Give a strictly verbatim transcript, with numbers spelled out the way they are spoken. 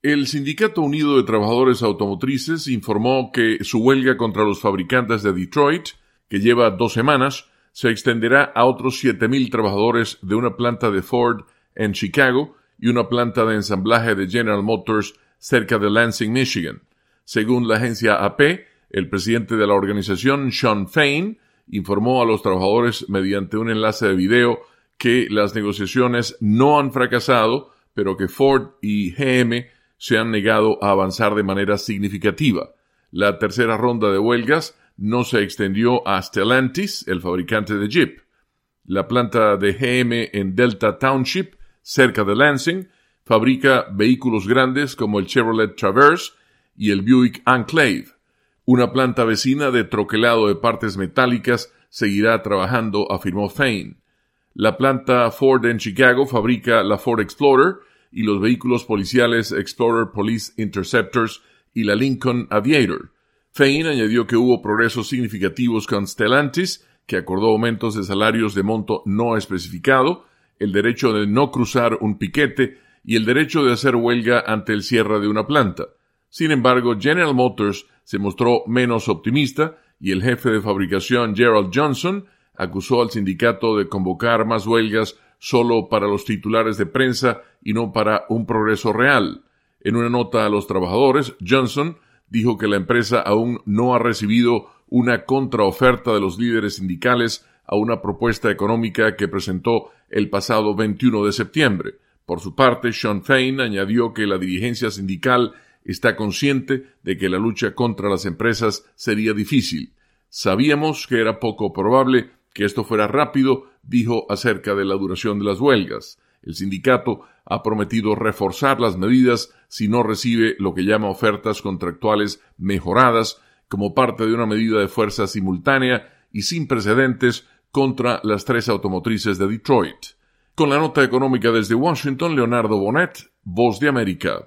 El Sindicato Unido de Trabajadores Automotrices informó que su huelga contra los fabricantes de Detroit, que lleva dos semanas, se extenderá a otros siete mil trabajadores de una planta de Ford en Chicago y una planta de ensamblaje de General Motors cerca de Lansing, Michigan. Según la agencia A P, el presidente de la organización, Shawn Fain, informó a los trabajadores mediante un enlace de video que las negociaciones no han fracasado, pero que Ford y G M se han negado a avanzar de manera significativa. La tercera ronda de huelgas no se extendió a Stellantis, el fabricante de Jeep. La planta de G M en Delta Township, cerca de Lansing, fabrica vehículos grandes como el Chevrolet Traverse y el Buick Enclave. Una planta vecina de troquelado de partes metálicas seguirá trabajando, afirmó Fain. La planta Ford en Chicago fabrica la Ford Explorer y los vehículos policiales Explorer Police Interceptors y la Lincoln Aviator. Fain añadió que hubo progresos significativos con Stellantis, que acordó aumentos de salarios de monto no especificado, el derecho de no cruzar un piquete y el derecho de hacer huelga ante el cierre de una planta. Sin embargo, General Motors se mostró menos optimista y el jefe de fabricación Gerald Johnson acusó al sindicato de convocar más huelgas solo para los titulares de prensa y no para un progreso real. En una nota a los trabajadores, Johnson dijo que la empresa aún no ha recibido una contraoferta de los líderes sindicales a una propuesta económica que presentó el pasado veintiuno de septiembre. Por su parte, Shawn Fain añadió que la dirigencia sindical está consciente de que la lucha contra las empresas sería difícil. Sabíamos que era poco probable que esto fuera rápido, dijo acerca de la duración de las huelgas. El sindicato ha prometido reforzar las medidas si no recibe lo que llama ofertas contractuales mejoradas como parte de una medida de fuerza simultánea y sin precedentes contra las tres automotrices de Detroit. Con la nota económica desde Washington, Leonardo Bonet, Voz de América.